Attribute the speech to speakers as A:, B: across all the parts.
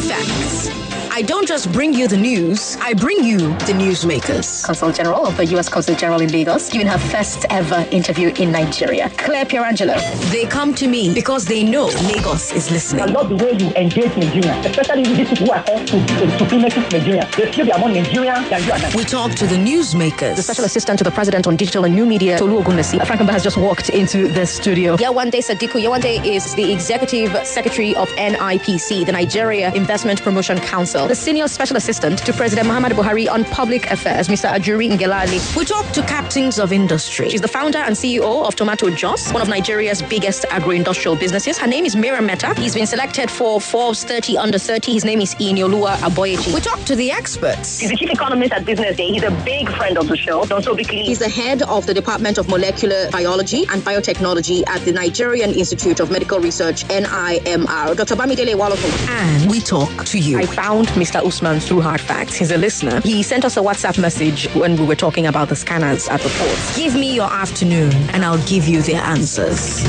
A: Facts. I don't just bring you the news, I bring you the newsmakers.
B: Consul General of the U.S. Consul General in Lagos, giving her first ever interview in Nigeria. Claire Pierangelo.
A: They come to me because they know Lagos is listening.
C: I love the way you engage Nigeria, especially these people who are called supremacy Nigeria. They feel they are more Nigerian than you and I.
A: We talk to the newsmakers.
B: The Special Assistant to the President on Digital and New Media, Tolu Ogunlesi. Frankenberg has just walked into the studio. Yewande Sadiku. Yewande is the Executive Secretary of NIPC, the Nigeria Investment Promotion Council. The Senior Special Assistant to President Muhammadu Buhari on Public Affairs, Mr. Ajuri Ngelale.
A: We talk to captains of industry.
B: She's the founder and CEO of Tomato Jos, one of Nigeria's biggest agro-industrial businesses. Her name is Miriam Meta. He's been selected for Forbes 30 Under 30. His name is Inioluwa Aboyeji.
A: We talk to the experts.
D: He's the chief economist at Business Day. He's a big friend of the show. Also,
B: he's the head of the Department of Molecular Biology and Biotechnology at the Nigerian Institute of Medical Research, NIMR. Dr. Bamidele Walofu.
A: And we talk to you.
B: I found Mr. Usman through Hard Facts. He's a listener. He sent us a WhatsApp message when we were talking about the scanners at the ports.
A: Give me your afternoon and I'll give you the answers.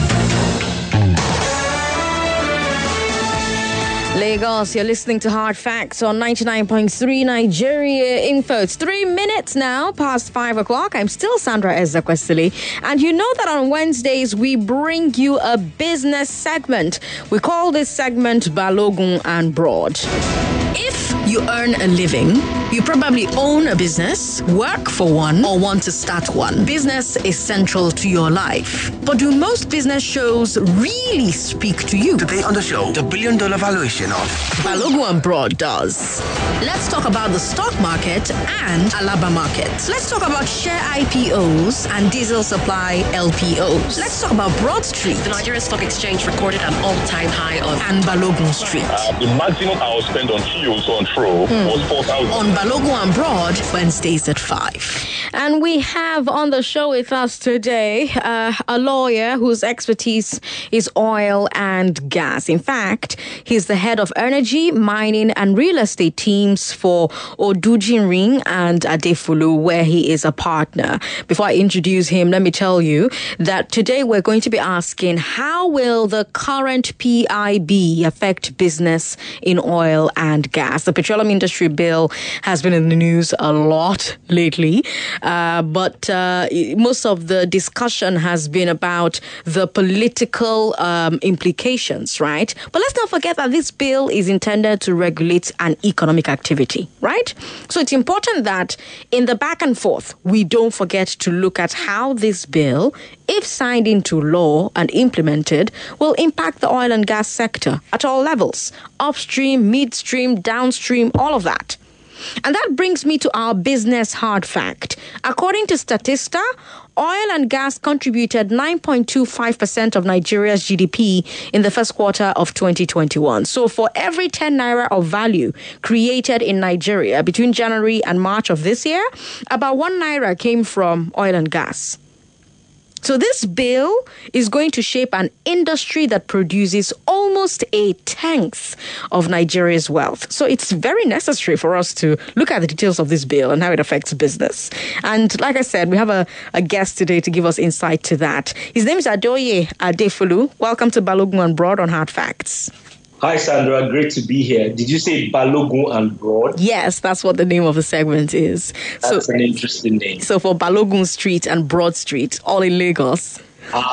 B: Lagos, you're listening to Hard Facts on 99.3 Nigeria Info. It's 3 minutes now past 5 o'clock. I'm still Sandra Ezekwesili. And you know that on Wednesdays, we bring you a business segment. We call this segment Balogun and Broad.
A: If you earn a living, you probably own a business, work for one, or want to start one. Business is central to your life. But do most business shows really speak to you?
E: Today on the show, the $1 billion valuation of
A: Balogun and Broad does. Let's talk about the stock market and Alaba market. Let's talk about share IPOs and diesel supply LPOs. Let's talk about Broad Street.
F: The Nigerian Stock Exchange recorded an all-time high of
A: and Balogun Street.
G: The maximum I will spend on TOs on throw was 4,000.
A: On Balogun and Broad, Wednesdays at 5.
B: And we have on the show with us today a lawyer whose expertise is oil and gas. In fact, he's the head of energy, mining, and real estate teams for Odujin Ring and Adefulu, where he is a partner. Before I introduce him, let me tell you that today we're going to be asking, how will the current PIB affect business in oil and gas? The petroleum industry bill has been in the news a lot lately, but most of the discussion has been about the political implications, right? But let's not forget that this bill is intended to regulate an economic activity, right? So it's important that in the back and forth, we don't forget to look at how this bill, if signed into law and implemented, will impact the oil and gas sector at all levels, upstream, midstream, downstream, all of that. And that brings me to our business hard fact. According to Statista, oil and gas contributed 9.25% of Nigeria's GDP in the first quarter of 2021. So for every 10 naira of value created in Nigeria between January and March of this year, about 1 naira came from oil and gas. So this bill is going to shape an industry that produces almost 1/10 of Nigeria's wealth. So it's very necessary for us to look at the details of this bill and how it affects business. And like I said, we have a guest today to give us insight to that. His name is Adoye Adefulu. Welcome to Balogun and Broad on Hard Facts.
H: Hi, Sandra. Great to be here. Did you say Balogun and Broad?
B: Yes, that's what the name of the segment is.
H: That's an interesting name.
B: So for Balogun Street and Broad Street, all in Lagos.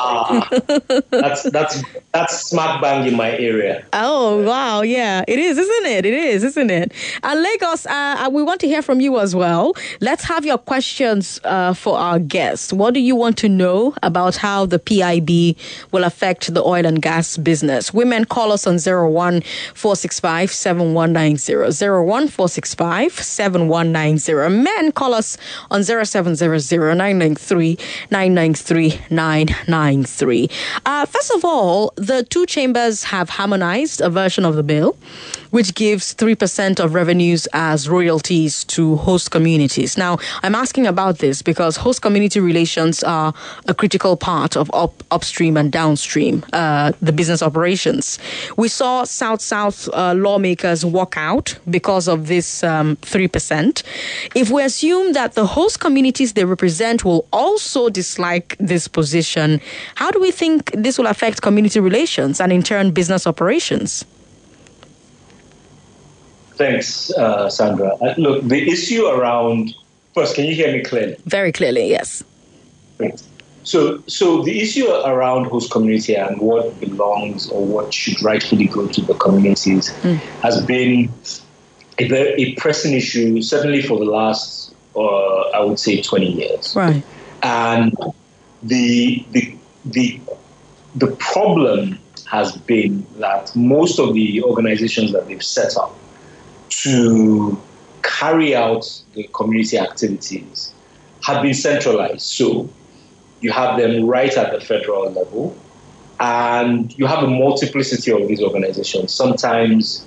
H: That's smack bang in my area.
B: Oh, wow. Yeah, it is, isn't it? It is, isn't it? And Lagos, we want to hear from you as well. Let's have your questions for our guests. What do you want to know about how the PIB will affect the oil and gas business? Women, call us on 01465-7190. 01465-7190. Men, call us on 0700-993-993. First of all, the two chambers have harmonized a version of the bill, which gives 3% of revenues as royalties to host communities. Now, I'm asking about this because host community relations are a critical part of upstream and downstream, the business operations. We saw South-South lawmakers walk out because of this 3%. If we assume that the host communities they represent will also dislike this position, how do we think this will affect community relations and in turn business operations?
H: Thanks, Sandra. Look, the issue around... First, can you hear me clearly?
B: Very clearly, yes.
H: Great. So the issue around host community and what belongs or what should rightfully go to the communities has been a pressing issue, certainly for the last, I would say, 20 years.
B: Right.
H: And the problem has been that most of the organizations that they've set up to carry out the community activities have been centralized. So you have them right at the federal level, and you have a multiplicity of these organizations. Sometimes,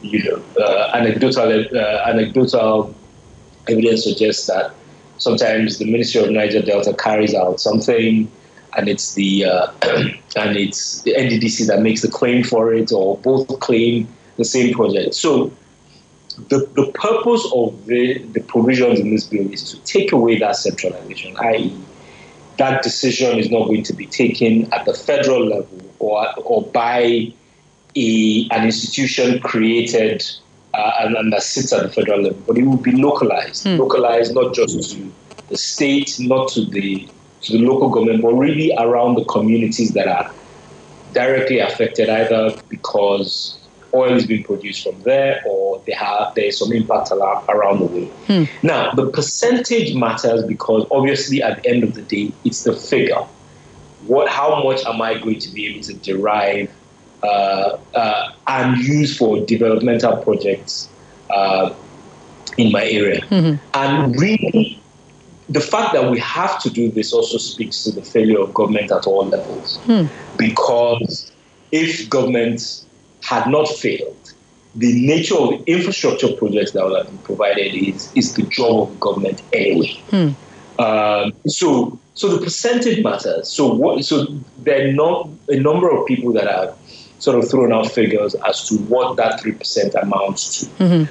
H: anecdotal evidence suggests that sometimes the Ministry of Niger Delta carries out something, and it's the NDDC that makes the claim for it, or both claim the same project. So the purpose of the provisions in this bill is to take away that centralization, i.e., that decision is not going to be taken at the federal level or by an institution created and that sits at the federal level, but it will be localized. Localized not just to the state, not to the local government, but really around the communities that are directly affected, either because oil is being produced from there or there's some impact around the way. Now, the percentage matters because obviously at the end of the day, it's the figure. How much am I going to be able to derive and use for developmental projects in my area? And really, the fact that we have to do this also speaks to the failure of government at all levels. Because if government had not failed, the nature of the infrastructure projects that will have been provided is the job of the government anyway. So the percentage matters. So there are not a number of people that have sort of thrown out figures as to what that 3% amounts to.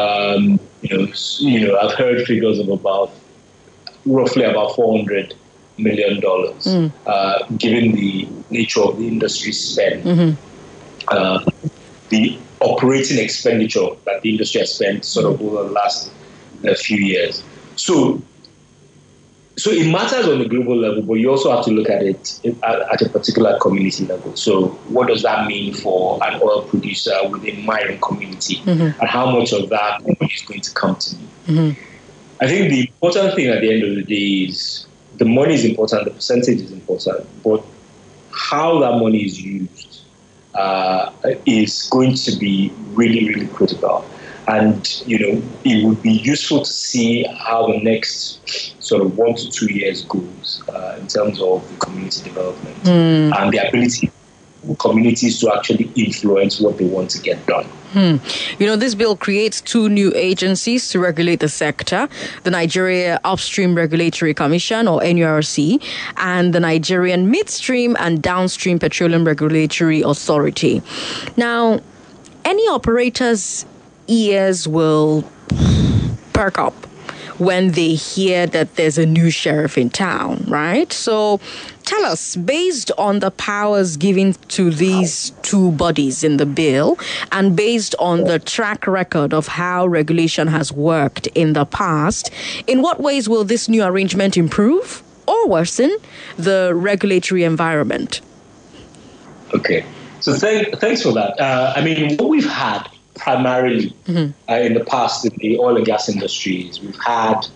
H: I've heard figures of roughly about $400 million, given the nature of the industry spend. The operating expenditure that the industry has spent sort of over the last few years. So it matters on the global level, but you also have to look at it at a particular community level. So what does that mean for an oil producer within my own community? And how much of that is going to come to me? I think the important thing at the end of the day is the money is important, the percentage is important, but how that money is used is going to be really, really critical. And, it would be useful to see how the next sort of 1 to 2 years goes in terms of the community development and the ability of communities to actually influence what they want to get done.
B: This bill creates 2 new agencies to regulate the sector, the Nigeria Upstream Regulatory Commission, or NURC, and the Nigerian Midstream and Downstream Petroleum Regulatory Authority. Now, any operator's ears will perk up when they hear that there's a new sheriff in town, right? So tell us, based on the powers given to these 2 bodies in the bill and based on the track record of how regulation has worked in the past, in what ways will this new arrangement improve or worsen the regulatory environment? Okay.
H: So thanks for that. What we've had primarily in the past in the oil and gas industries, we've had,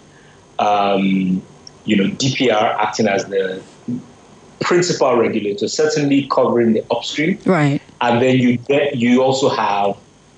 H: DPR acting as the principal regulator, certainly covering the upstream.
B: Right.
H: And then you also have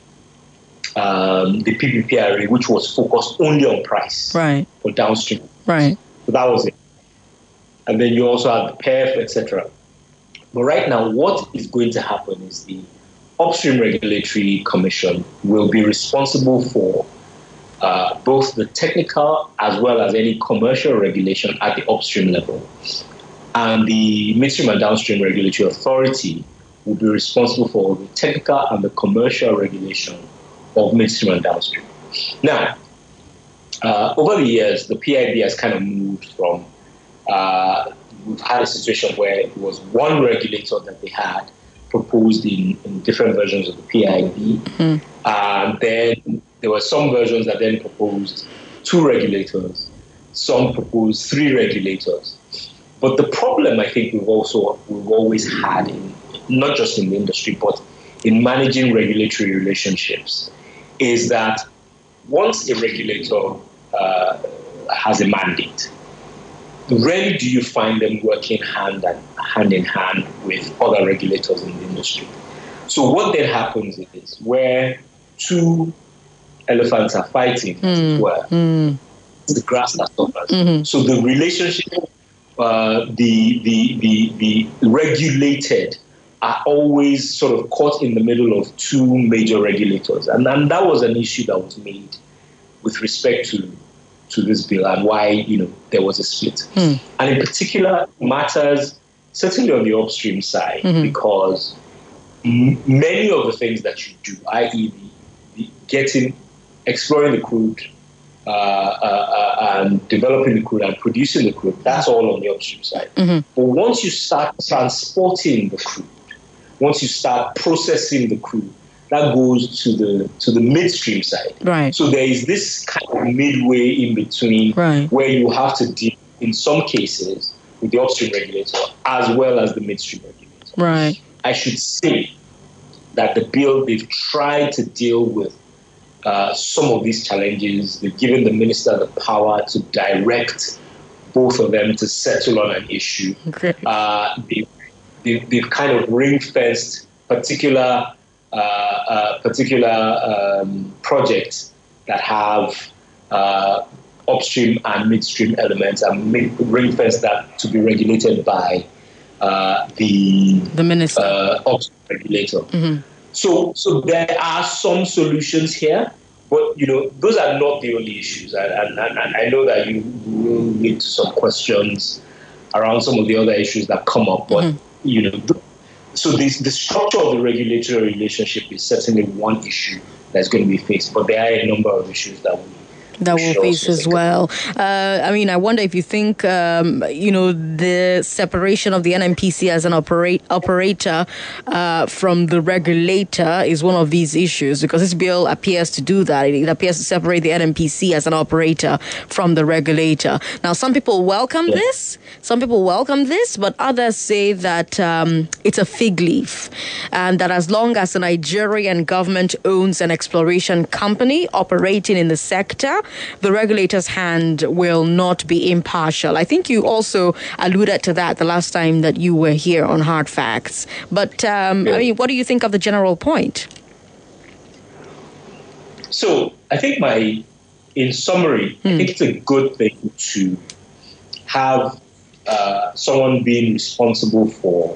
H: the PPPRA, which was focused only on price.
B: Right.
H: For downstream.
B: Right.
H: So that was it. And then you also have the PEF, etc. But right now, what is going to happen is the Upstream Regulatory Commission will be responsible for both the technical as well as any commercial regulation at the upstream level. And the Midstream and Downstream Regulatory Authority will be responsible for the technical and the commercial regulation of midstream and downstream. Now, over the years, the PIB has kind of moved from, we've had a situation where it was one regulator that they had proposed in different versions of the PIB. And then there were some versions that then proposed 2 regulators, some proposed 3 regulators. But the problem I think we've always had, not just in the industry, but in managing regulatory relationships, is that once a regulator has a mandate, rarely do you find them working hand in hand with other regulators in the industry. So what then happens is where 2 elephants are fighting, as it were, it's the grass that suffers. So the relationship, the regulated are always sort of caught in the middle of 2 major regulators. And that was an issue that was made with respect to this bill and why, there was a split. And in particular, matters certainly on the upstream side, because many of the things that you do, i.e. exploring the crude and developing the crude and producing the crude, that's all on the upstream side. But once you start transporting the crude, once you start processing the crude, that goes to the midstream side.
B: Right.
H: So there is this kind of midway in between where you have to deal, in some cases, with the upstream regulator as well as the midstream regulator.
B: Right.
H: I should say that the bill, they've tried to deal with some of these challenges. They've given the minister the power to direct both of them to settle on an issue. Okay. They've kind of ring-fenced particular projects that have upstream and midstream elements and ring-fence that to be regulated by the minister, upstream regulator. So there are some solutions here, but those are not the only issues. And I know that you will lead to some questions around some of the other issues that come up, but so the structure of the regulatory relationship is certainly one issue that's going to be faced, but there are a number of issues that
B: we'll face as well. I wonder if you think, the separation of the NNPC as an operator from the regulator is one of these issues, because this bill appears to do that. It appears to separate the NNPC as an operator from the regulator. Now, some people welcome this. Some people welcome this, but others say that it's a fig leaf, and that as long as the Nigerian government owns an exploration company operating in the sector, the regulator's hand will not be impartial. I think you also alluded to that the last time that you were here on Hard Facts. But, what do you think of the general point?
H: So, I think in summary, I think it's a good thing to have someone being responsible for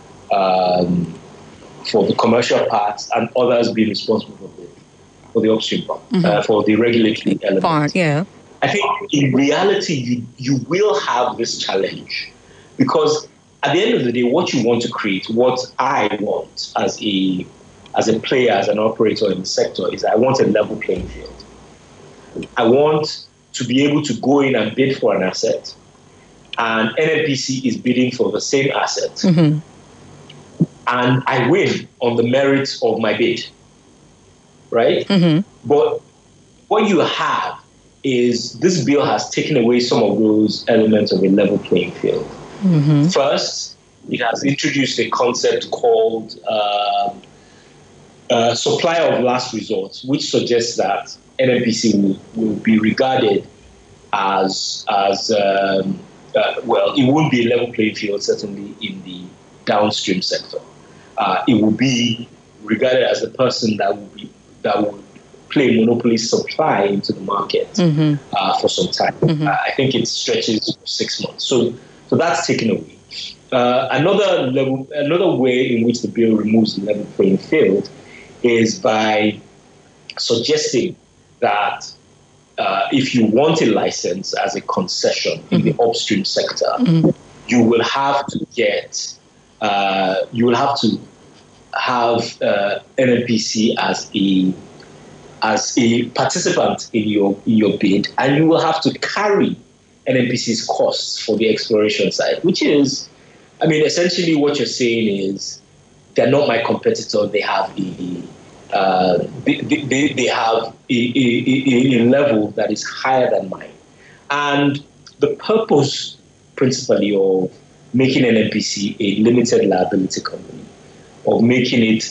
H: the commercial parts and others being responsible for the upstream part, for the regulatory element. I think in reality, you will have this challenge, because at the end of the day, what you want to create, what I want as a player, as an operator in the sector, is I want a level playing field. I want to be able to go in and bid for an asset, and NNPC is bidding for the same asset, and I win on the merits of my bid. Right? But what you have is this bill has taken away some of those elements of a level playing field. First, it has introduced a concept called supplier of last resort, which suggests that NNPC will be regarded as it won't be a level playing field, certainly in the downstream sector. It will be regarded as the person that will play monopoly supply into the market for some time. I think it stretches for 6 months. So that's taken away. Another way in which the bill removes the level playing field is by suggesting that if you want a license as a concession in the upstream sector, you will have to have NNPC as a participant in your bid, and you will have to carry NNPC's costs for the exploration side, which is, essentially what you're saying is they're not my competitor. They have they have a level that is higher than mine. And the purpose, principally, of making NNPC a limited liability company, of making it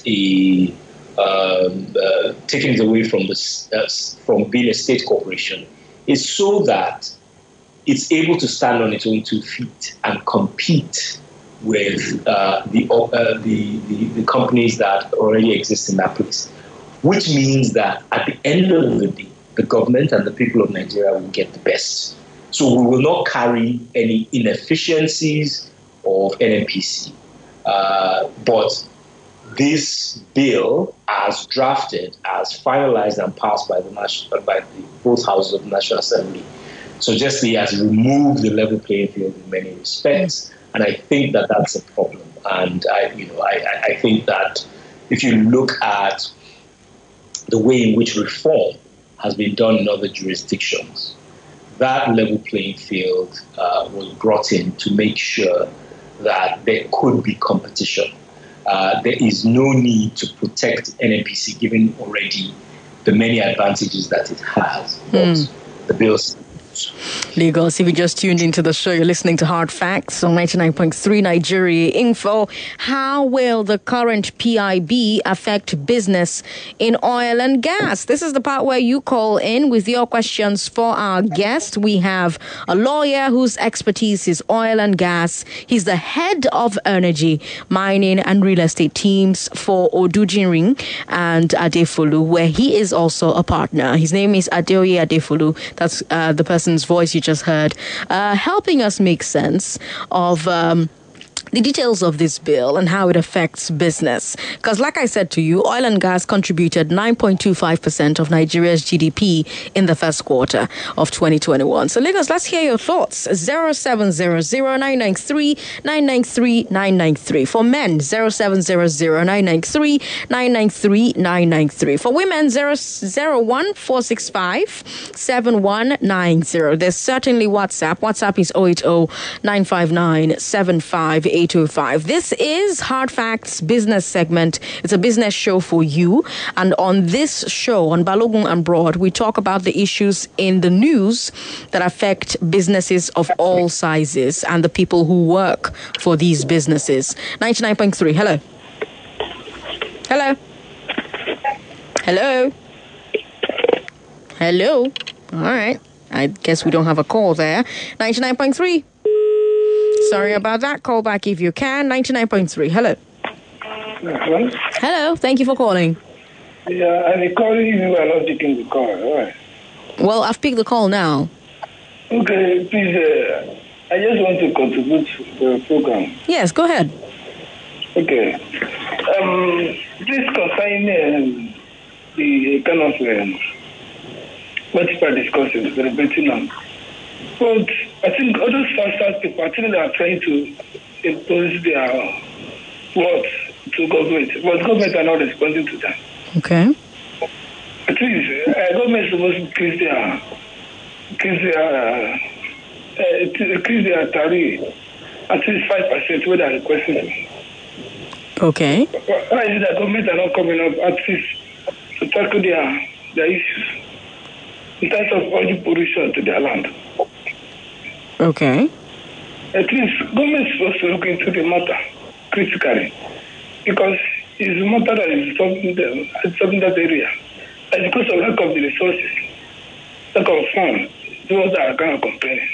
H: taking it away from being a state corporation, is so that it's able to stand on its own 2 feet and compete with the companies that already exist in that place. Which means that at the end of the day, the government and the people of Nigeria will get the best. So we will not carry any inefficiencies of NNPC. But this bill, as drafted, as finalized and passed by both houses of the National Assembly, suggests he has removed the level playing field in many respects, and I think that that's a problem. And I think that if you look at the way in which reform has been done in other jurisdictions, that level playing field was brought in to make sure that there could be competition. There is no need to protect NNPC, given already the many advantages that it has. But the bills.
B: Lagos, if you just tuned into the show, you're listening to Hard Facts on 99.3 Nigeria Info. How will the current PIB affect business in oil and gas? This is the part where you call in with your questions for our guest. We have a lawyer whose expertise is oil and gas. He's the head of energy, mining and real estate teams for Odujinrin and Adefulu, where he is also a partner. His name is Adeoye Adefulu. That's the person's voice you just heard, helping us make sense of the details of this bill and how it affects business. Because like I said to you, oil and gas contributed 9.25% of Nigeria's GDP in the first quarter of 2021. So Lagos, let's hear your thoughts. 0700-993-993-993. For men, 0700-993-993-993. For women, 001-465-7190. There's certainly WhatsApp. WhatsApp is 080-959-758. 805. This is Hard Facts business segment. It's a business show for you. And on this show, on Balogun and Broad, we talk about the issues in the news that affect businesses of all sizes and the people who work for these businesses. 99.3. Hello. Hello. Hello. Hello. All right. I guess we don't have a call there. 99.3. Sorry about that. Call back if you can. 99.3. Hello.
I: Hello.
B: Hello. Thank you for calling.
I: Yeah, I'm calling you. You are not taking the call. All right.
B: Well, I've picked the call now.
I: Okay, please. I just want to contribute to the program.
B: Yes, go ahead.
I: Okay. This concerning the kind of what people are discussing, celebrating on. But I think other South people, I think they are trying to impose their words to government, but government are not responding to that.
B: Okay.
I: At least government is supposed to increase their tariff at least 5% where they are requesting.
B: Okay.
I: Why is it that government are not coming up at least to tackle their issues in terms of oil pollution to their land?
B: Okay.
I: At least government is supposed to look into the matter critically, because it's a matter that is solving that area. And because of lack of the resources, lack of funds, those that are kind of complaining.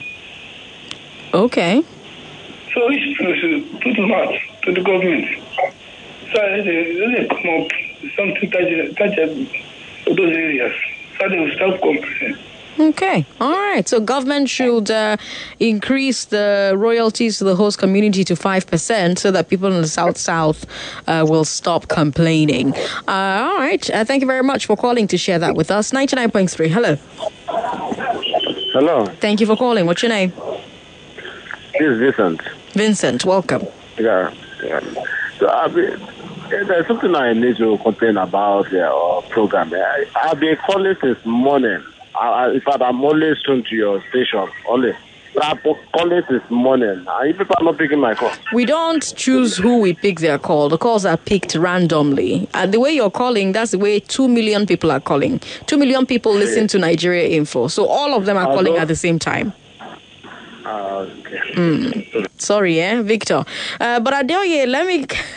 B: Okay.
I: So we should put mouth to the government. So they come up with something touchable to those areas, so they will stop complaining.
B: Okay. All right. So government should increase the royalties to the host community to 5% so that people in the South will stop complaining. All right. Thank you very much for calling to share that with us. 99.3. Hello.
J: Hello.
B: Thank you for calling. What's your name?
J: This is Vincent.
B: Vincent, welcome.
J: Yeah. So there's something I need to complain about your program. I've been calling since morning. In fact, I'm always tuned to your station, only. I've been calling this morning. And people are not picking my call.
B: We don't choose who we pick their call. The calls are picked randomly. And the way you're calling, that's the way 2 million people are calling. 2 million people listen to Nigeria Info. So all of them are calling at the same time.
J: Okay.
B: Sorry, Victor. But Adeoye, let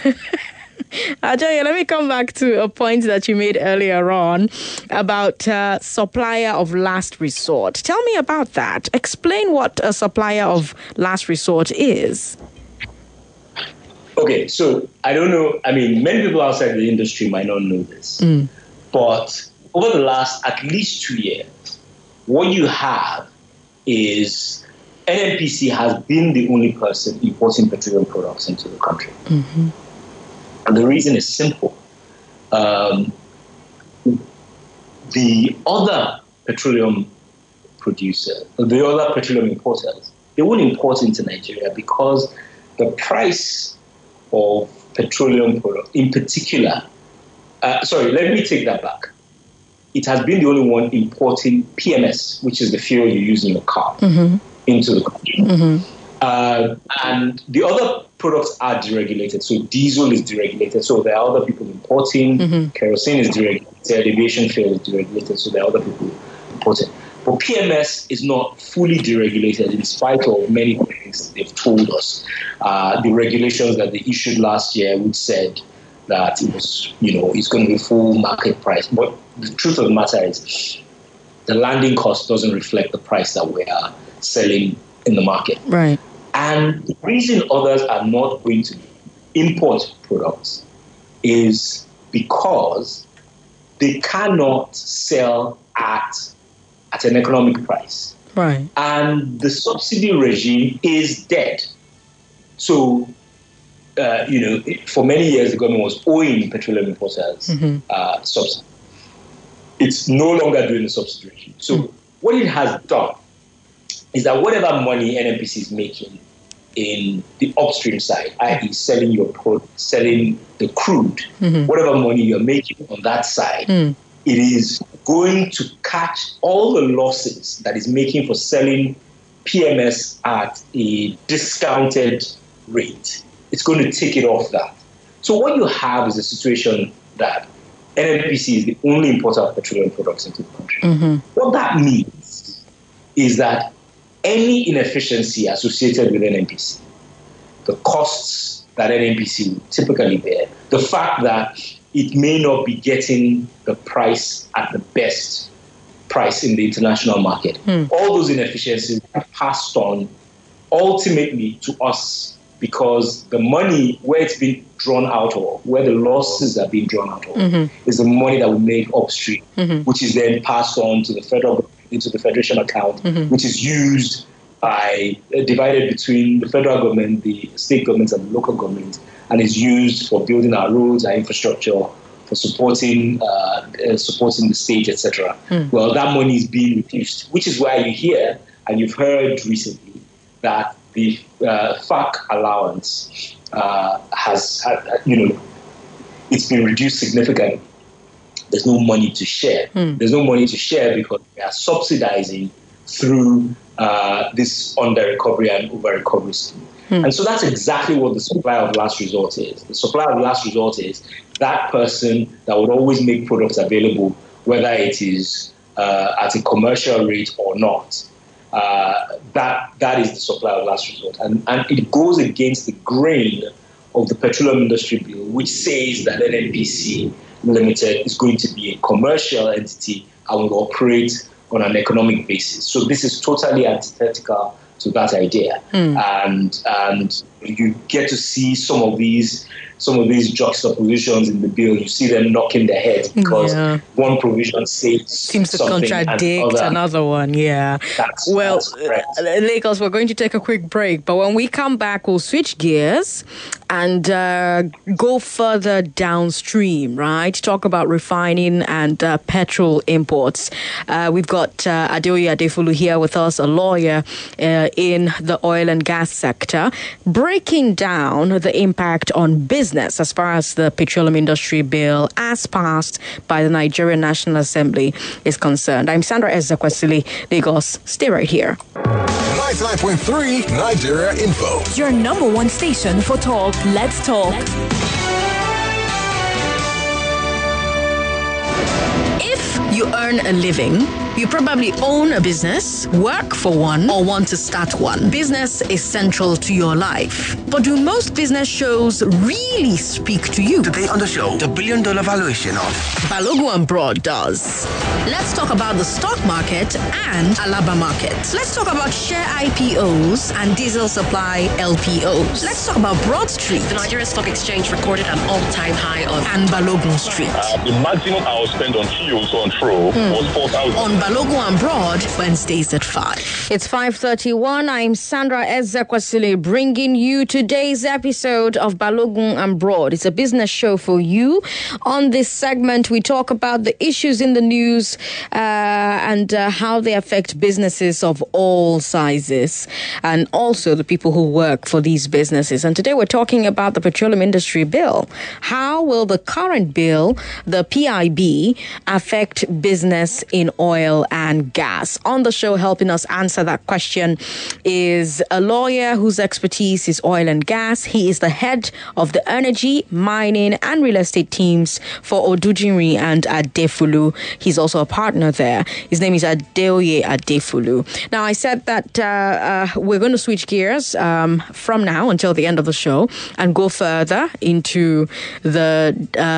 B: me come back to a point that you made earlier on about supplier of last resort. Tell me about that. Explain what a supplier of last resort is.
H: Okay, so I don't know. I mean, many people outside the industry might not know this. But over the last at least 2 years, what you have is NNPC has been the only person importing petroleum products into the country. Mm-hmm. And the reason is simple. The other petroleum producers, the other petroleum importers, they won't import into Nigeria because the price of petroleum products, in particular, let me take that back. It has been the only one importing PMS, which is the fuel you use in your car, into the country. Mm-hmm. And the other products are deregulated. So diesel is deregulated. So there are other people importing. Kerosene is deregulated. Aviation fuel is deregulated. So there are other people importing. But PMS is not fully deregulated in spite of many things they've told us. The regulations that they issued last year, which said that it was, it's going to be full market price. But the truth of the matter is the landing cost doesn't reflect the price that we are selling in the market.
B: Right.
H: And the reason others are not going to import products is because they cannot sell at an economic price.
B: Right. And
H: the subsidy regime is dead. So, for many years, the government was owing petroleum importers subsidy. It's no longer doing the subsidy regime. So what it has done is that whatever money NNPC is making in the upstream side, i.e. selling selling the crude, whatever money you're making on that side, it is going to catch all the losses that is making for selling PMS at a discounted rate. It's going to take it off that. So what you have is a situation that NNPC is the only importer of petroleum products into the country. What that means is that any inefficiency associated with NNPC, the costs that NNPC would typically bear, the fact that it may not be getting the price at the best price in the international market, all those inefficiencies are passed on ultimately to us because the money where it's been drawn out of, where the losses are being drawn out of, is the money that we make upstream, which is then passed on to the federal into the federation account, which is used divided between the federal government, the state governments, and the local government, and is used for building our roads, our infrastructure, for supporting the state, etc. Well, that money is being reduced, which is why you hear and you've heard recently that the FAC allowance it's been reduced significantly. There's no money to share. There's no money to share because we are subsidizing through this under-recovery and over-recovery scheme. And so that's exactly what the supply of last resort is. The supply of last resort is that person that would always make products available, whether it is at a commercial rate or not. That is the supply of last resort. And it goes against the grain of the petroleum industry bill, which says that NNPC Limited is going to be a commercial entity and will operate on an economic basis. So this is totally antithetical to that idea. And you get to see some of these juxtapositions in the bill. You see them knocking their heads because one provision seems
B: to contradict another one. Yeah. That's Lagos, we're going to take a quick break, but when we come back, we'll switch gears and go further downstream, right? Talk about refining and petrol imports. We've got Adeoye Adefulu here with us, a lawyer in the oil and gas sector, breaking down the impact on business as far as the petroleum industry bill as passed by the Nigerian National Assembly is concerned. I'm Sandra Ezekwesili, Lagos. Stay right here.
K: 99.3 Nigeria Info.
L: Your number one station for talk. Let's talk.
A: If you earn a living, you probably own a business, work for one, or want to start one. Business is central to your life. But do most business shows really speak to you?
E: Today on the show, the $1 billion valuation of
A: Balogun and Broad does. Let's talk about the stock market and Alaba market. Let's talk about share IPOs and diesel supply LPOs. Let's talk about Broad Street.
F: The Nigeria Stock Exchange recorded an all-time high of
A: and Balogun Street.
G: The maximum I was spent on TOs on throw was 4,000.
A: On Balogun and Broad, Wednesdays at 5.
B: It's 5:31. I'm Sandra Ezekwesili bringing you today's episode of Balogun and Broad. It's a business show for you. On this segment, we talk about the issues in the news and how they affect businesses of all sizes and also the people who work for these businesses. And today we're talking about the Petroleum Industry Bill. How will the current bill, the PIB, affect business in oil and gas? On the show, helping us answer that question is a lawyer whose expertise is oil and gas. He is the head of the energy, mining, and real estate teams for Odujinri and Adefulu. He's also a partner there. His name is Adeoye Adefulu. Now, I said that we're going to switch gears from now until the end of the show and go further into the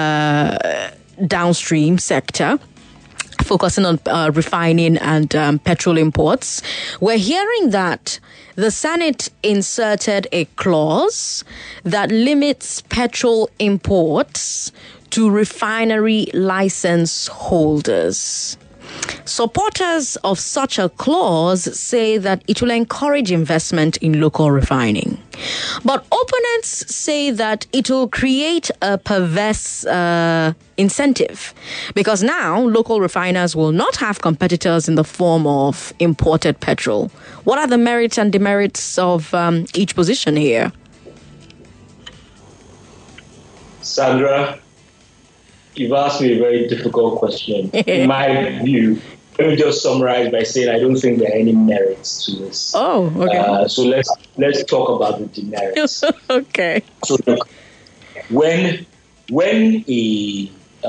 B: downstream sector, focusing on refining and petrol imports. We're hearing that the Senate inserted a clause that limits petrol imports to refinery license holders. Supporters of such a clause say that it will encourage investment in local refining. But opponents say that it will create a perverse incentive because now local refiners will not have competitors in the form of imported petrol. What are the merits and demerits of each position here?
H: Sandra, you've asked me a very difficult question. In my view, let me just summarize by saying I don't think there are any merits to this.
B: Oh, okay.
H: So let's talk about the demerits.
B: Okay.
H: So look, when the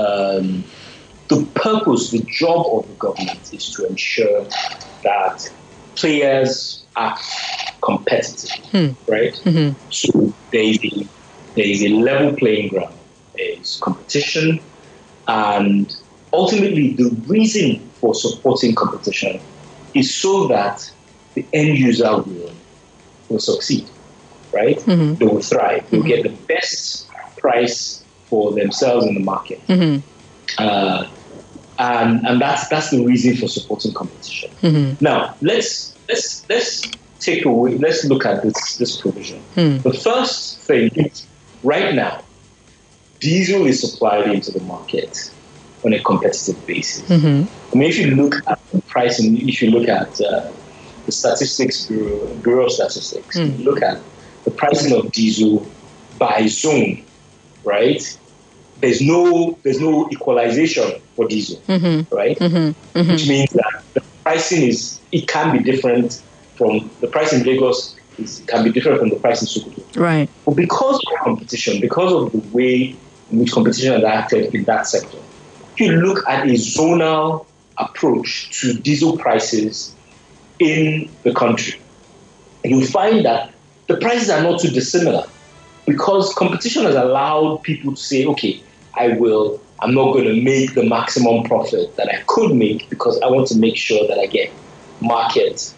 H: purpose, the job of the government is to ensure that players are competitive, right? Mm-hmm. So there is a level playing ground. There is competition, and ultimately the reason for supporting competition is so that the end user will succeed, right? Mm-hmm. They will thrive. They'll get the best price for themselves in the market. Mm-hmm. And that's the reason for supporting competition. Mm-hmm. Now let's look at this provision. The first thing is, right now, diesel is supplied into the market on a competitive basis. Mm-hmm. I mean, if you look at the pricing, if you look at the Statistics Bureau of Statistics, you look at the pricing of diesel by zone, right? There's no equalization for diesel, right? Mm-hmm. Mm-hmm. Which means that the pricing can be different from the price in Lagos. It can be different from the price in Sokoto. Right. But because of competition, because of the way in which competition is acted in that sector, if you look at a zonal approach to diesel prices in the country, you'll find that the prices are not too dissimilar because competition has allowed people to say, okay, I'm not going to make the maximum profit that I could make because I want to make sure that I get market.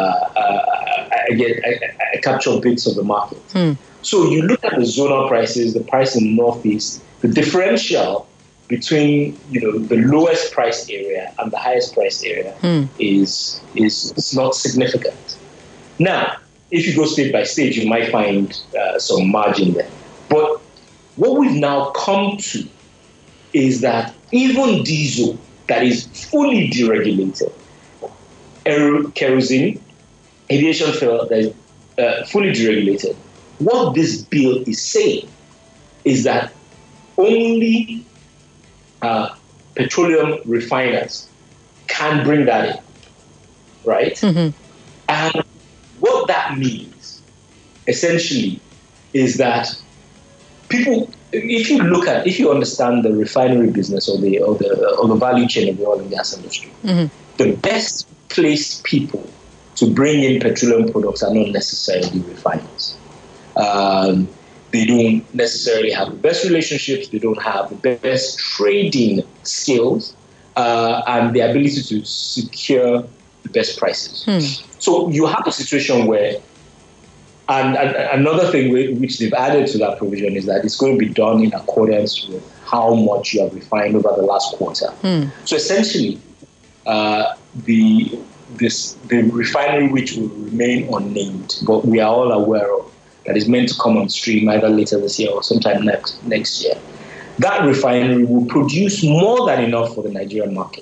H: I capture bits of the market. So you look at the zonal prices, the price in the Northeast, the differential between the lowest priced area and the highest priced area is not significant. Now, if you go state by state, you might find some margin there. But what we've now come to is that even diesel that is fully deregulated, kerosene, aviation fuel that is fully deregulated, what this bill is saying is that only petroleum refiners can bring that in, right? Mm-hmm. And what that means, essentially, is that people, if you understand the refinery business or the value chain of the oil and gas industry, the best placed people to bring in petroleum products are not necessarily refiners. They don't necessarily have the best relationships. They don't have the best trading skills and the ability to secure the best prices. So you have a situation where, and another thing which they've added to that provision is that it's going to be done in accordance with how much you have refined over the last quarter. So essentially, the refinery which will remain unnamed, but we are all aware of, that is meant to come on stream either later this year or sometime next year, that refinery will produce more than enough for the Nigerian market.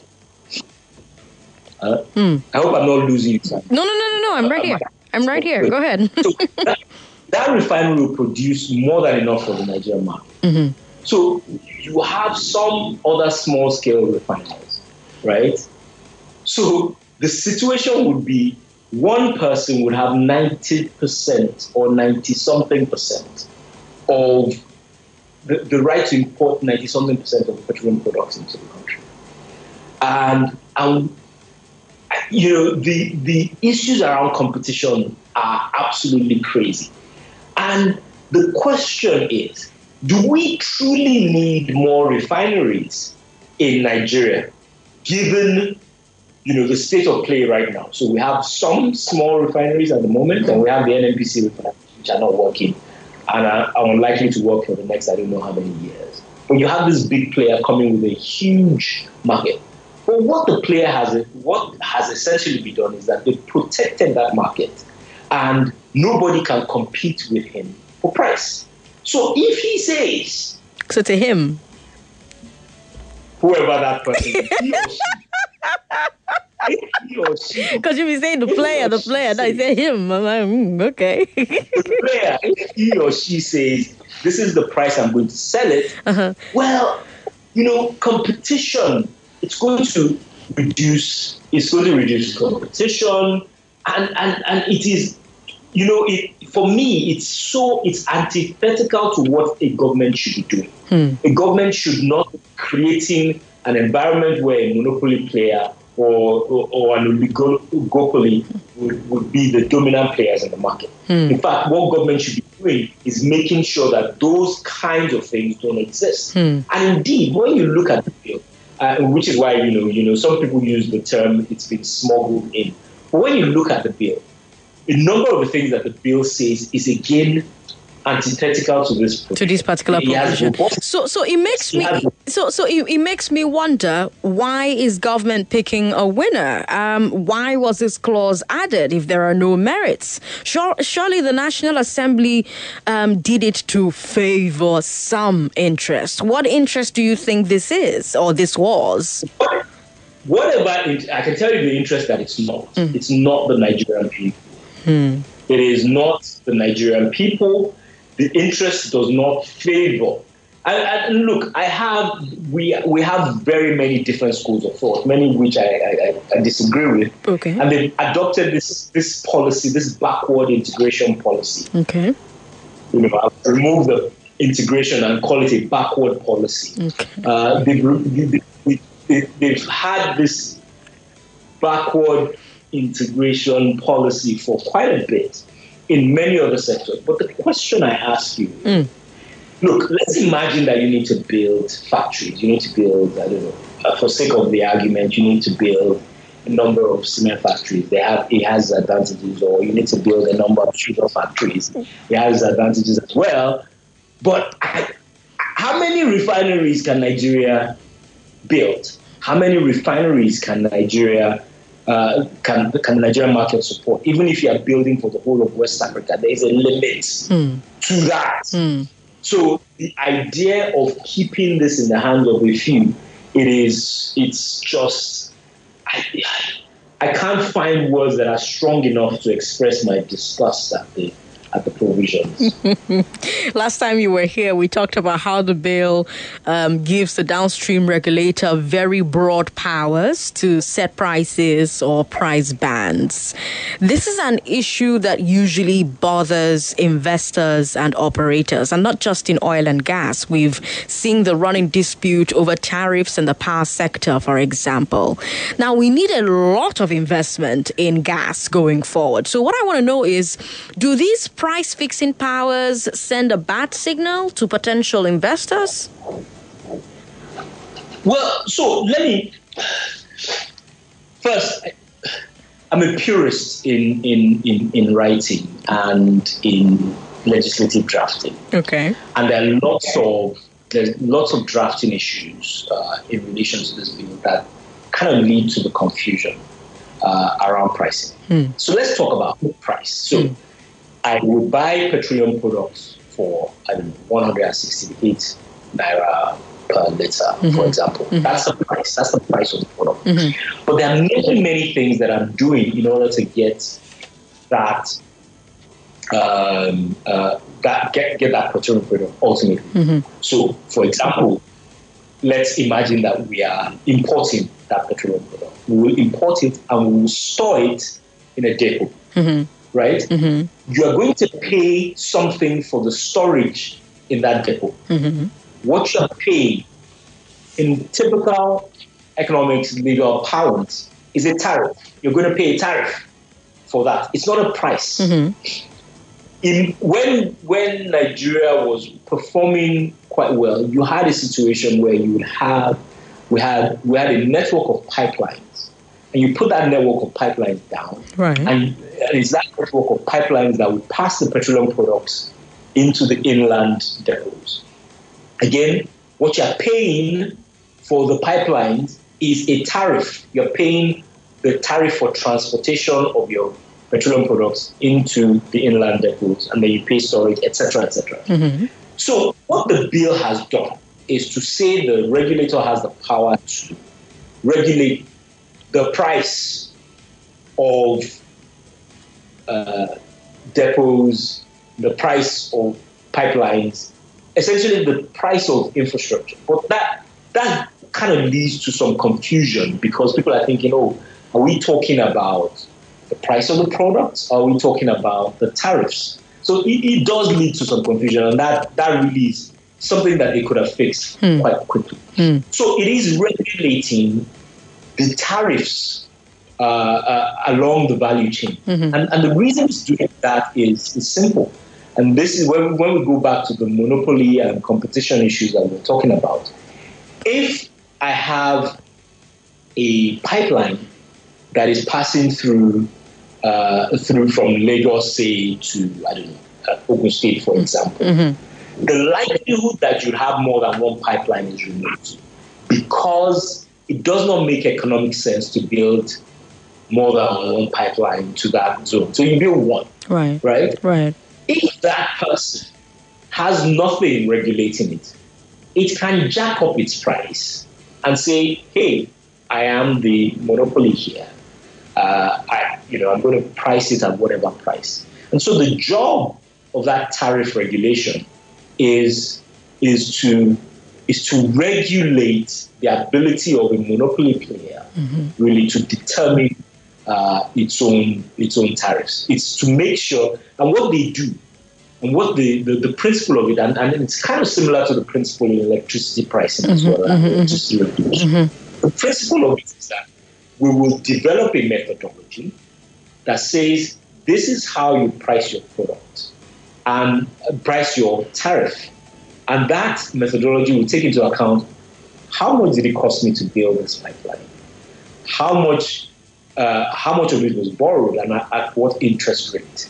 H: I hope I'm not losing you.
B: No. I'm right here. I'm right here. Go ahead.
H: So that refinery will produce more than enough for the Nigerian market. So you have some other small-scale refineries, right? So the situation would be one person would have 90% or 90-something% of the right to import 90-something% of the petroleum products into the country. And you know, the issues around competition are absolutely crazy. And the question is, do we truly need more refineries in Nigeria, given, you know, the state of play right now? So we have some small refineries at the moment, and we have the NNPC refineries, which are not working and are unlikely to work for the next, I don't know how many years. But you have this big player coming with a huge market. But what has essentially been done is that they protected that market, and nobody can compete with him for price. So if he says,
B: so to him,
H: whoever that person is, he or she,
B: because you be saying the player, now you say him. I'm like, okay.
H: The player, if he or she says, this is the price I'm going to sell it, well, you know, competition, it's going to reduce competition, and it is, you know, for me, it's antithetical to what a government should be doing. A government should not be creating an environment where a monopoly player or an oligopoly would be the dominant players in the market. In fact, what government should be doing is making sure that those kinds of things don't exist. And indeed, when you look at the bill, which is why, you know, some people use the term it's been smuggled in. But when you look at the bill, a number of the things that the bill says is again antithetical to this
B: particular provision. So it makes me wonder, why is government picking a winner? Why was this clause added if there are no merits? Surely the National Assembly did it to favor some interest. What interest do you think this is, or this was?
H: Whatever, I can tell you the interest that it's not. It's not the Nigerian people. It is not the Nigerian people. The interest does not favor. And look, we have very many different schools of thought, many of which I disagree with.
B: Okay.
H: And they've adopted this policy, this backward integration policy.
B: Okay.
H: You know, I'll remove the integration and call it a backward policy.
B: Okay.
H: They've had this backward integration policy for quite a bit in many other sectors. But the question I ask you, look, let's imagine that you need to build factories. You need to build, I don't know, for sake of the argument, you need to build a number of cement factories. It has advantages. Or you need to build a number of sugar factories. It has advantages as well. But how many refineries can Nigeria build? How many refineries can Nigeria can the Nigerian market support? Even if you are building for the whole of West Africa, there is a limit to that. So the idea of keeping this in the hands of a few, it's just, I can't find words that are strong enough to express my disgust at at the provisions.
B: Last time you were here, we talked about how the bill gives the downstream regulator very broad powers to set prices or price bands. This is an issue that usually bothers investors and operators, and not just in oil and gas. We've seen the running dispute over tariffs in the power sector, for example. Now, we need a lot of investment in gas going forward. So what I want to know is, do these price fixing powers send a bad signal to potential investors?
H: Well, so let me first. I'm a purist in writing and in legislative drafting.
B: Okay.
H: And there's lots of drafting issues in relation to this bill that kind of lead to the confusion around pricing. So let's talk about the price. So I would buy petroleum products for 168 naira per liter, for example. That's the price. That's the price of the product. But there are many, many things that I'm doing in order to get that get that petroleum product ultimately. So, for example, let's imagine that we are importing that petroleum product. We will import it and we will store it in a depot, right? You are going to pay something for the storage in that depot. What you are paying in typical economics, legal parlance, is a tariff. You're going to pay a tariff for that. It's not a price. When Nigeria was performing quite well, you had a situation where we had a network of pipelines, and you put that network of pipelines down,
B: right?
H: And it's that network of pipelines that would pass the petroleum products into the inland depots. Again, what you're paying for the pipelines is a tariff. You're paying the tariff for transportation of your petroleum products into the inland depots, and then you pay storage, etc., etc. So what the bill has done is to say the regulator has the power to regulate the price of depots, the price of pipelines, essentially the price of infrastructure. But that kind of leads to some confusion, because people are thinking, oh, are we talking about the price of the products? Or are we talking about the tariffs? So it does lead to some confusion, and that really is something that they could have fixed quite quickly. So it is regulating the tariffs along the value chain. And the reason it's doing that is simple. And this is when we go back to the monopoly and competition issues that we're talking about. If I have a pipeline that is passing through from Lagos, say, to, I don't know, Ogun State, for example, the likelihood that you have more than one pipeline is remote, because it does not make economic sense to build more than one pipeline to that zone. So you build one, right? If that person has nothing regulating it, it can jack up its price and say, hey, I am the monopoly here. I'm going to price it at whatever price. And so the job of that tariff regulation is to regulate the ability of a monopoly player really to determine its own tariffs. It's to make sure, and what they do, and what the principle of it, and it's kind of similar to the principle in electricity pricing as well, electricity regulation. The principle of it is that we will develop a methodology that says this is how you price your product and price your tariff. And that methodology will take into account how much did it cost me to build this pipeline? How much of it was borrowed and at what interest rate?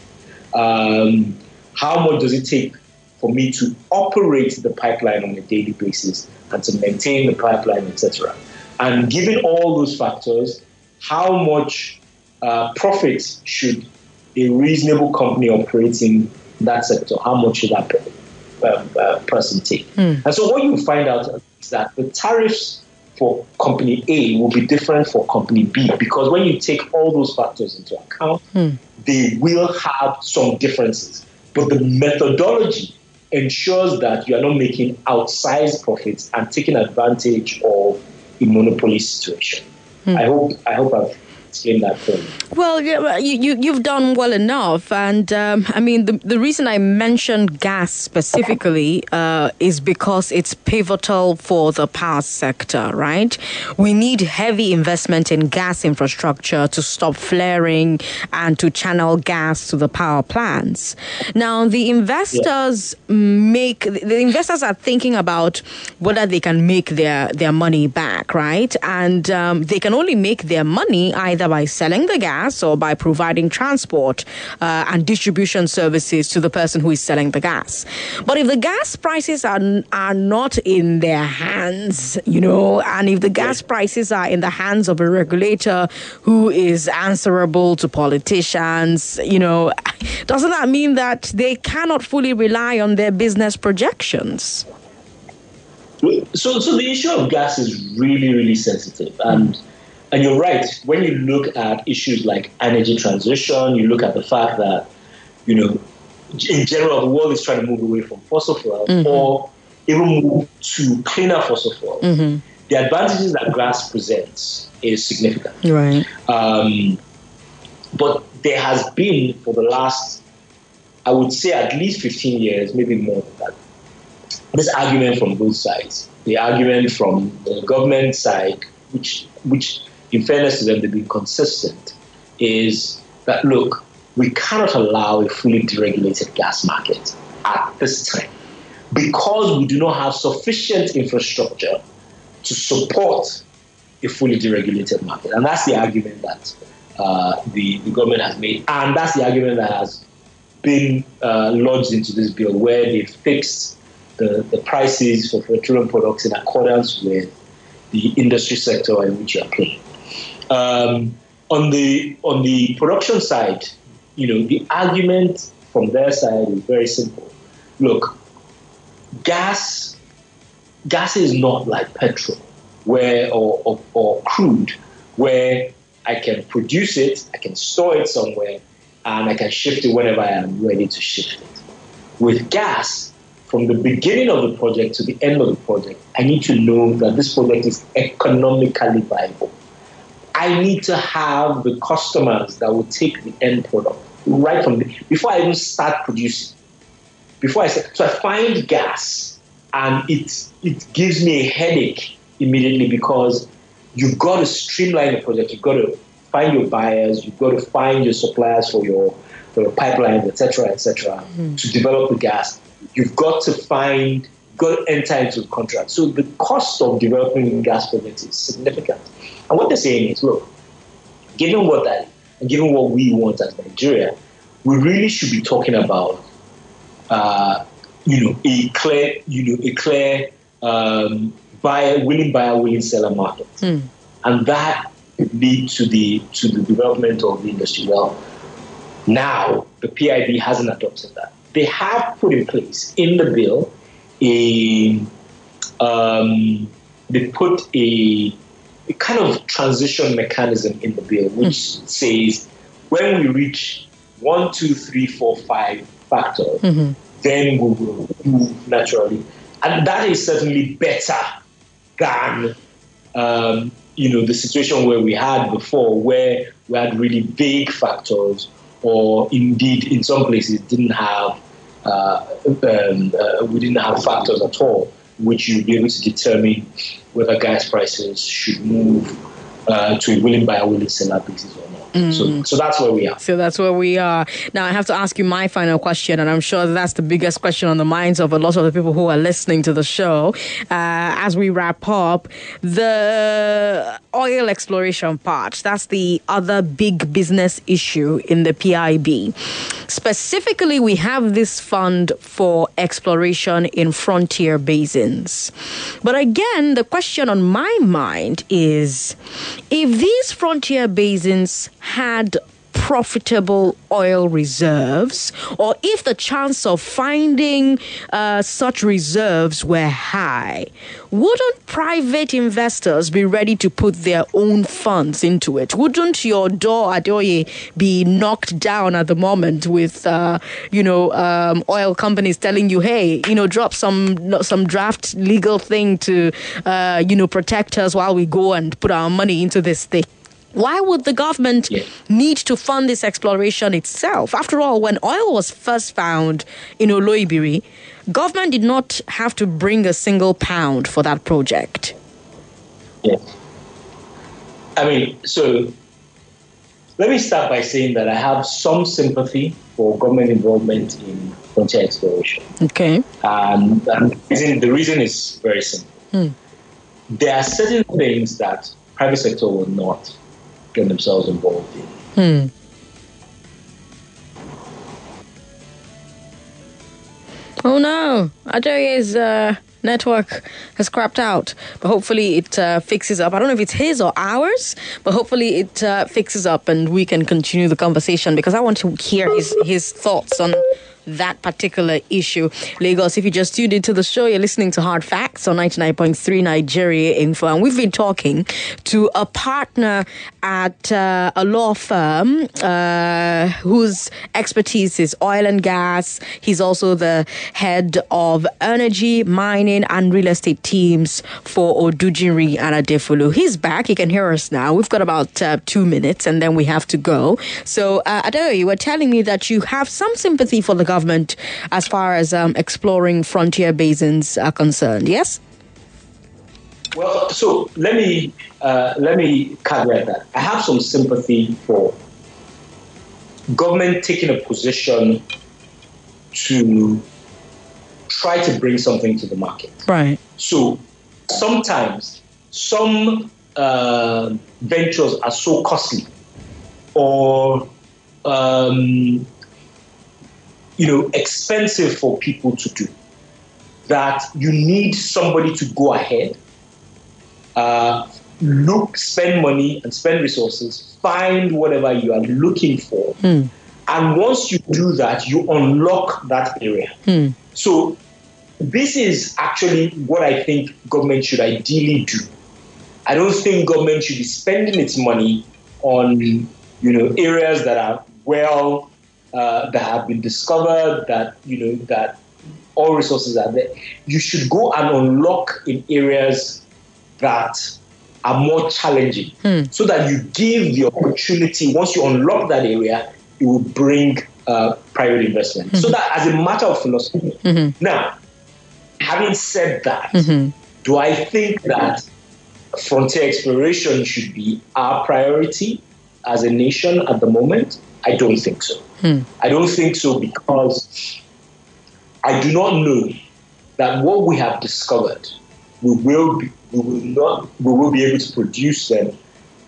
H: How much does it take for me to operate the pipeline on a daily basis and to maintain the pipeline, etc.? And given all those factors, how much profit should a reasonable company operating that sector, how much should that person take? And so what you find out is that the tariffs for company A will be different for company B, because when you take all those factors into account, they will have some differences. but the methodology ensures that you are not making outsized profits and taking advantage of a monopoly situation. I hope I've explained that clearly.
B: Well, yeah, you've done well enough. And I mean, the reason I mentioned gas specifically is because it's pivotal for the power sector, right? We need heavy investment in gas infrastructure to stop flaring and to channel gas to the power plants. Now, the investors are thinking about whether they can make their money back, right? And they can only make their money either by selling the gas or by providing transport and distribution services to the person who is selling the gas. But if the gas prices are not in their hands, and if the gas prices are in the hands of a regulator who is answerable to politicians, doesn't that mean that they cannot fully rely on their business projections?
H: So the issue of gas is really, really sensitive. And you're right, when you look at issues like energy transition, you look at the fact that, in general, the world is trying to move away from fossil fuels or even move to cleaner fossil fuels. The advantages that gas presents is significant.
B: Right.
H: But there has been, for the last, I would say at least 15 years, maybe more than that, this argument from both sides. The argument from the government side, which in fairness to them, they've been consistent, is that, look, we cannot allow a fully deregulated gas market at this time because we do not have sufficient infrastructure to support a fully deregulated market. And that's the argument that the government has made. And that's the argument that has been lodged into this bill, where they fixed the prices for petroleum products in accordance with the industry sector in which you are playing. On the production side, the argument from their side is very simple. Look, gas is not like petrol, or crude, where I can produce it, I can store it somewhere, and I can shift it whenever I am ready to shift it. With gas, from the beginning of the project to the end of the project, I need to know that this project is economically viable. I need to have the customers that will take the end product right from before I even start producing. So I find gas, and it gives me a headache immediately because you've got to streamline the project. You've got to find your buyers. You've got to find your suppliers for your pipelines, etc., to develop the gas. You've got to enter into the contract. So the cost of developing gas projects is significant. And what they're saying is, look, given what we want as Nigeria, we really should be talking about, a clear willing buyer, willing seller market, and that would lead to the development of the industry. Well, now the PIB hasn't adopted that. They have put in place in the bill they put a kind of transition mechanism in the bill, which says when we reach 1, 2, 3, 4, 5 factors, then we will move naturally. And that is certainly better than the situation where we had before, where we had really vague factors, or indeed in some places didn't have we didn't have factors at all, which you'd be able to determine whether gas prices should move to a willing buyer, willing seller basis or not. So that's where we are.
B: So that's where we are. Now, I have to ask you my final question, and I'm sure that's the biggest question on the minds of a lot of the people who are listening to the show. As we wrap up, the oil exploration part, that's the other big business issue in the PIB. Specifically, we have this fund for exploration in frontier basins. But again, the question on my mind is, if these frontier basins had profitable oil reserves, or if the chance of finding such reserves were high, wouldn't private investors be ready to put their own funds into it? Wouldn't your door, Adeoye, be knocked down at the moment with, oil companies telling you, hey, drop some draft legal thing to, protect us while we go and put our money into this thing? Why would the government need to fund this exploration itself? After all, when oil was first found in Oloibiri, government did not have to bring a single pound for that project.
H: Yes. I mean, so let me start by saying that I have some sympathy for government involvement in frontier exploration.
B: Okay.
H: And the reason is very simple. There are certain things that private sector will not get themselves involved in.
B: Oh no, Adeoye's network has crapped out, but hopefully it fixes up. I don't know if it's his or ours, but hopefully it fixes up and we can continue the conversation, because I want to hear his thoughts on that particular issue. Lagos, if you just tuned into the show, you're listening to Hard Facts on 99.3 Nigeria Info, and we've been talking to a partner at a law firm whose expertise is oil and gas. He's also the head of energy, mining, and real estate teams for Odujinri and Adefulu. He's back. He can hear us now. We've got about 2 minutes, and then we have to go. So, Adeoye, you were telling me that you have some sympathy for the government as far as exploring frontier basins are concerned, yes?
H: Well, so let me caveat that. I have some sympathy for government taking a position to try to bring something to the market.
B: Right.
H: So sometimes some ventures are so costly or expensive for people to do that you need somebody to go ahead, spend money and spend resources, find whatever you are looking for. And once you do that, you unlock that area. So this is actually what I think government should ideally do. I don't think government should be spending its money on, areas that are that have been discovered, that all resources are there. You should go and unlock in areas that are more challenging, so that you give the opportunity. Once you unlock that area, it will bring private investment. So that, as a matter of philosophy. Now, having said that, do I think that frontier exploration should be our priority as a nation at the moment? I don't think so. I don't think so, because I do not know that what we have discovered, we will be able to produce them,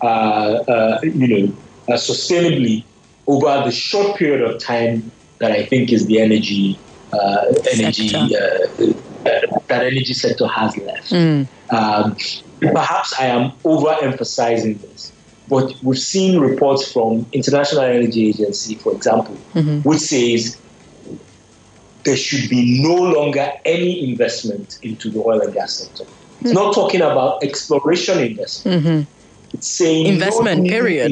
H: sustainably over the short period of time that I think is the energy sector has left. Perhaps I am overemphasizing this, but we've seen reports from International Energy Agency, for example, which says there should be no longer any investment into the oil and gas sector. It's not talking about exploration investment. It's saying
B: investment,
H: no
B: period.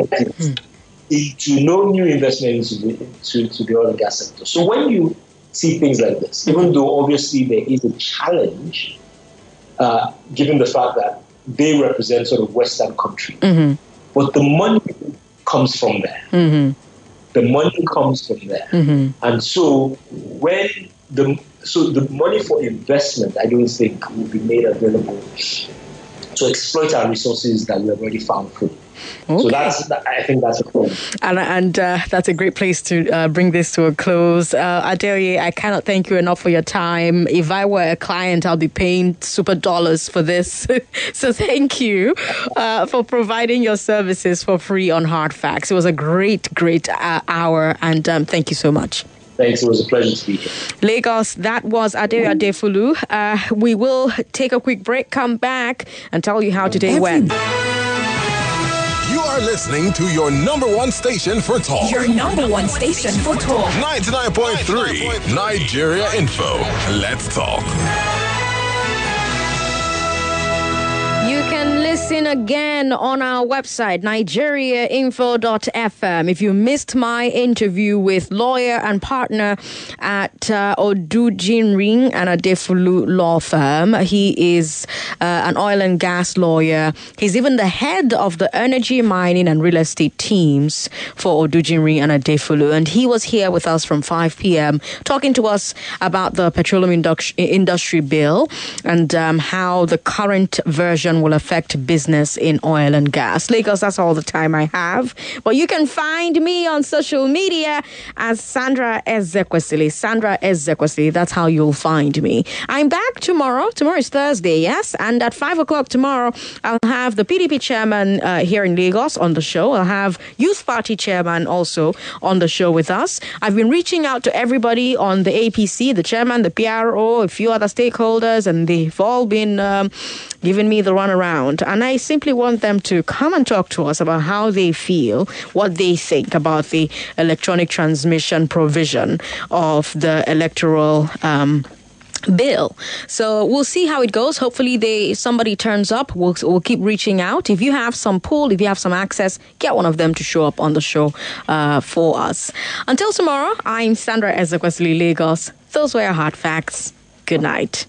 H: No new investment into the oil and gas sector. So when you see things like this, even though obviously there is a challenge, given the fact that they represent sort of Western countries, but the money comes from there. The money comes from there. And so the money for investment, I don't think, will be made available to exploit our resources that we have already found free.
B: Okay.
H: So I think that's a problem.
B: And that's a great place to bring this to a close. Adeoye, I cannot thank you enough for your time. If I were a client, I'll be paying super dollars for this. So thank you for providing your services for free on Hard Facts. It was a great hour, and thank you so much.
H: Thanks. It was a pleasure to be here.
B: Lagos, that was Adeoye Adefulu. We will take a quick break, come back, and tell you how today went.
K: You are listening to your number one station for talk.
L: Your number one station for talk.
K: 99.3 Nigeria Info. Let's talk.
B: You can listen again on our website, nigeriainfo.fm. If you missed my interview with lawyer and partner at Odujinri and Adefulu law firm, he is an oil and gas lawyer. He's even the head of the energy, mining, and real estate teams for Odujinri and Adefulu. And he was here with us from 5 p.m. talking to us about the petroleum industry bill and how the current version will affect business in oil and gas. Lagos, that's all the time I have. But you can find me on social media as Sandra Ezekwesili. Sandra Ezekwesili, that's how you'll find me. I'm back tomorrow. Tomorrow is Thursday, yes? And at 5 o'clock tomorrow, I'll have the PDP chairman here in Lagos on the show. I'll have Youth Party chairman also on the show with us. I've been reaching out to everybody on the APC, the chairman, the PRO, a few other stakeholders, and they've all been giving me the runaround. And I simply want them to come and talk to us about how they feel, what they think about the electronic transmission provision of the electoral bill. So we'll see how it goes. Hopefully somebody turns up. We'll keep reaching out. If you have some pull, if you have some access, get one of them to show up on the show for us. Until tomorrow, I'm Sandra Ezekwesili, Lagos. Those were your hard facts. Good night.